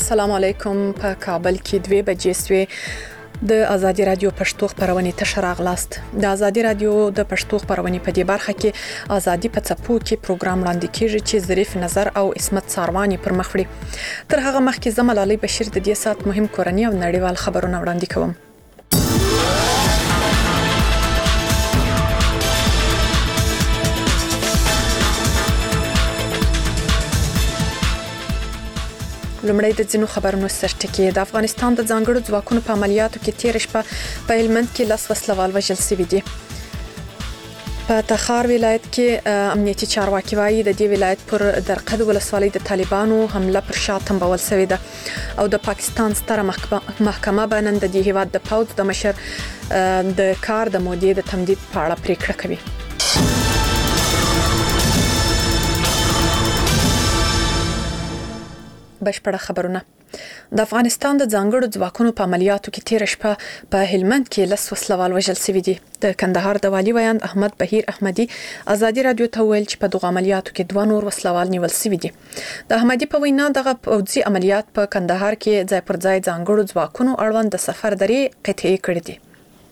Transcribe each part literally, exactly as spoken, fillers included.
السلام علیکم. په کابل کې دوه بجې سوې د ازادي رادیو پښتو خبرونه ته راغلاست. د ازادي رادیو د پښتو خبرونه په دې برخه کې ازادي په څپو کې پروګرام وړاندې کیږي چې ظریف نظر او اسمت ساروانی پر مخ وړي. تر هغه مخکې زمل علي بشیر د دې سات مهم کورنی او نړیوال خبرونه وړاندې کوم. لومړی د ځینو خبرونو سرټکی. د افغانستان د ځانګړو ځواکونو په عملیاتو کې تیر شپه په هلمند کې لاس وسلوال وژل شوي دي. په تخار ولایت کې امنیتي چارواکي وايي د دې ولایت پر درقد ولسوالۍ د طالبانو حمله پر شا تنبول شوې ده او د پاکستان ستره محکمه باندې د دې هیواد د پوځ د مشر د کار د مودې د تمدید په اړه پریکړه کوي. بشپړه خبرونه. د افغانستان د ځانګړو ځواکونو په عملیاتو کې تیر شپه په هلمند کې لاس وسلوال وژل شوي دي. د کندهار د والي ویاند احمد بهیر احمدي ازادي رادیو ته ویل چې په دغه عملیاتو کې دوه نور وسلوال نیول شوي دي. د احمدي په وینا دغه پوځي عملیات په کندهار کې ځای پر ځای ځانګړو ځواکونو اړوند د سفر درې قطعي کړې دي.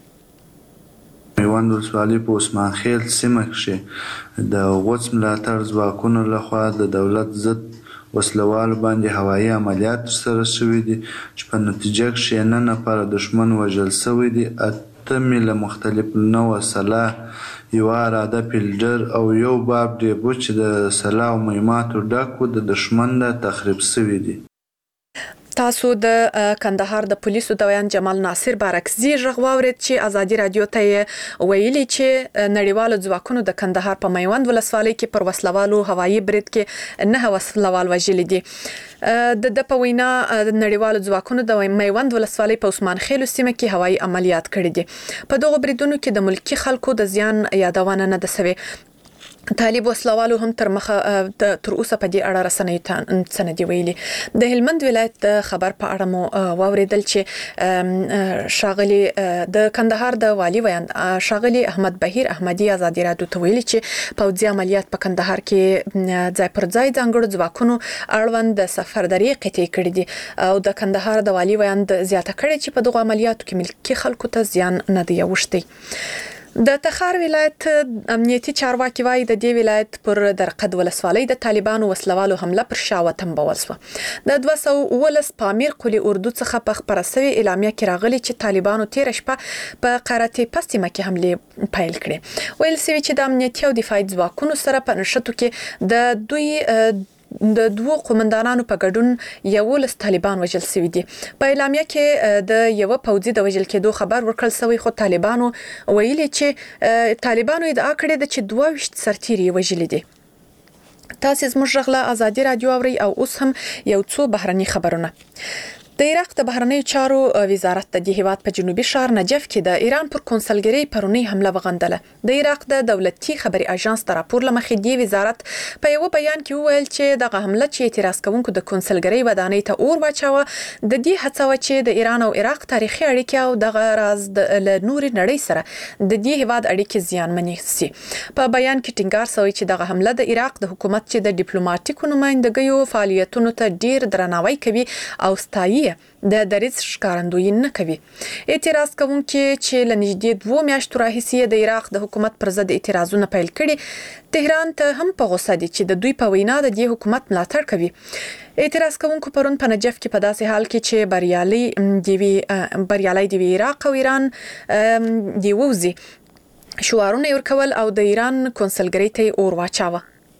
میوند ولسوالۍ په عثمان خیل سیمه کې د غوڅ ملاتړ ځواکونو لخوا د دولت ضد وسلوالو باندې هوایي عملیات ترسره شوي دي چې په نتیجه کې نه نفر دښمن وژل شوي دي. اته میله مختلف نوع سلاح، یوه اراده فیلډر او یو باب ډیبو چې د سلاح او مهماتو ډک د دښمن د تخریب شوي دي. تاسو د کندهار د پولیسو د ویان جمال ناصر بارکزي ژغ واورید چې ازادي رادیو ته ویلي چې نړیوالو ځواکونو د کندهار په میوند ولسوالۍ کې پر وسلوالو هوایي برید کې نه وسلوال وژلي دي. د د په وینا د نړیوالو ځواکونو د میوند ولسوالۍ په عثمان خیل سیمه کې هوایي عملیات کړي دي. په دغه بریدونو کې د ملکی خلکو د زیان یادونه نه ده سوې. طالب وسلوالو هم تر مخه تر اوسه په دې اړه رسنۍ ته سندې ویلي. د هلمند ولایت د خبر په اړه مو واوریدل چې شاغلي د کندهار د والي ویاند شاغلي احمد بهیر احمدي ازادي رادیو ته ویلي چې پوځي عملیات په کندهار کې ځای پر ځای ځانګړو ځواکونو اړوند د سفر درې قطعي کړي دي او د کندهار د والي ویاند زیاته کړي چې په دغه عملیاتو کې ملکی خلکو ته زیان نه دی اوښتی. د تخار ولایت امنیتي چارواکي وايي د دې ولایت پر درقد ولسوالۍ د طالبانو وسلوالو حمله پر شا وتنبول شو. د دوه سوه اوولس پامیر قلی اردو څخه په خبره شوې اعلامیه کې راغلي چې طالبانو تیر شپه په قراتې پسیمه کې حمله پیل کړې. ویل شوی چې د امنیتي او دفاعي ځواکونو سره په نشټو کې د دوی د دوه قومندانانو په ګډون یولس طالبان وژل شوي دي. په اعلامیه کې د یو پوځي د وژل کېدو خبر ورکړل شوی خو طالبانو ویلي چې طالبانو ادعا کړې ده چې دوه ویشت سرتیري وژلي دي. تاسو زموږ غلا ازادي رادیو اوري او اوس هم یو څو بهرني خبرونه. د عراق د بهرنیو چارو وزارت د هیواد په جنوبي ښار نجف کې د ایران پر کنسلګرۍ پرونی حمله وغندله. د عراق د دولتي خبري اژانس د راپور لمخې دی وزارت په یو بیان کې وویل چې دغه حمله چې اعتراض کوونکو د کنسلګرۍ ودانۍ ته اور واچوه د دې هڅه چې د ایران او عراق تاریخي اړیکې او دغه راز د نوري نړۍ سره د دې هیواد اړیکې زیانمنې سي. په بیان کې ټینګار شوی چې دغه حمله د عراق د حکومت چې د ډیپلوماټیکو نمائندګیو فعالیتونو ته ډیر درناوی کوي او ستایي د دریځ ښکارندویي نه کوي. اعتراض کوونکي چې لنږدې دوه میاشتو راهیسې د عراق د حکومت پر ضد اعتراضونه پیل کړي تهران ته هم په غوسه دي چې د دوی په وینا د دې حکومت ملاتړ کوي. اعتراض کوونکو پرون په نجف کې په داسې حال کې چې بریالي دی بریالي دی عراق او ایران دی ووزي شعارونه ورکول او د ایران کنسلګرۍ ته اور واچاوه.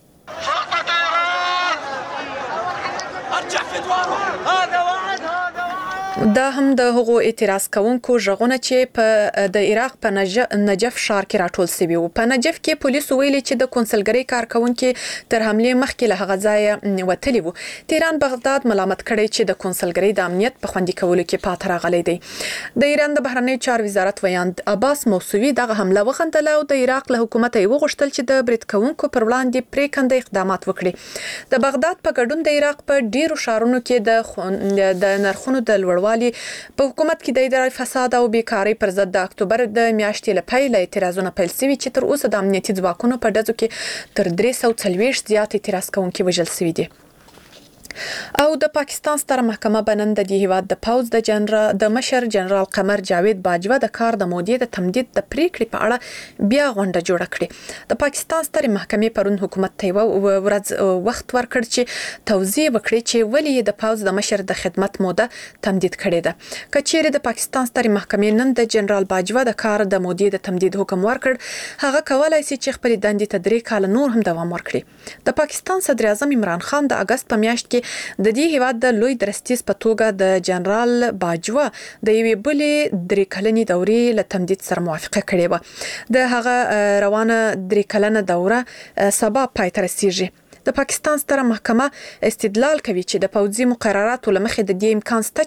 دا هم د هغو اعتراض کوونکو ژغونه چې په د عراق په نجف ښار کې راټول شوي وو. په نجف کې پولیس ویلي چې د کنسلګرۍ کارکونکو تر حمله مخکې له هغه ځای وتلی وو. تهران بغداد ملامت کړی چې د کنسلګرۍ د امنیت په خوندي کولو کې پاتې راغلی دی. د ایران د بهرنیو چارو وزارت ویاند عباس موسوي دغه حمله وغندله او د عراق له حکومت یې وغوښتل چې د برید کوونکو پر وړاندې پریکنده اقدامات وکړي. د بغداد په ګډون د عراق په ډیرو ښارونو کې د د نرخونو د لوړوالي په حکومت کې د اداري فساد او بیکاری پر ضد د اکتوبر د میاشتې لپاره اعتراضونه پیل شوي چې تر اوسه د امنیتي ځواکونو په ډزو کې تر درې سوه څلوېښت زیات اعتراض کوونکي وژل شوي دي. او د پاکستان ستره محکمه بنن د دې هیواد د پوز د جنرال د مشر جنرال قمر جاوید باجوه د کار د مودې د تمدید د پریکړې په اړه بیا غونډه جوړه کړې. د پاکستان ستره محکمې پرون حکومت ته ورځ وخت ورکړ چې توضیح وکړي چې ولې د پوز د مشر د خدمت موده تمدید کړې ده. کچېره د پاکستان ستره محکمې نن د جنرال باجوه د کار د مودې د تمدید حکم ورکړ، هغه کولای شي چې خپل دندې ته درې کال نور هم دوام ورکړي. د پاکستان صدر اعظم عمران خان د اگست په میاشت کې د دې هیواد د لوی درستیز په توګه د جنرال باجوه د یوې بلې درې کلنې دورې له تمدید سره موافقه کړې وه. د هغه روانه درې کلنه دوره سبا پای ته رسیږي. د پاکستان ستره محکمه استدلال کوي چې د پوځي مقرراتو له مخې د دې امکان شته